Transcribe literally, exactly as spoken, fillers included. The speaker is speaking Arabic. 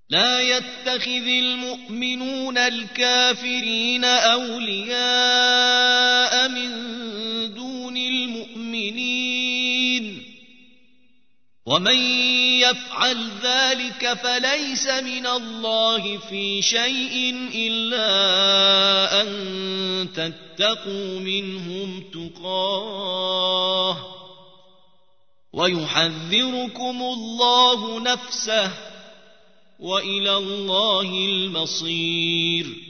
لا يتخذ المؤمنون الكافرين أولياء من دون المؤمنين ومن يفعل ذلك فليس من الله في شيء إلا أن تتقوا منهم تقاه ويحذركم الله نفسه وإلى الله المصير.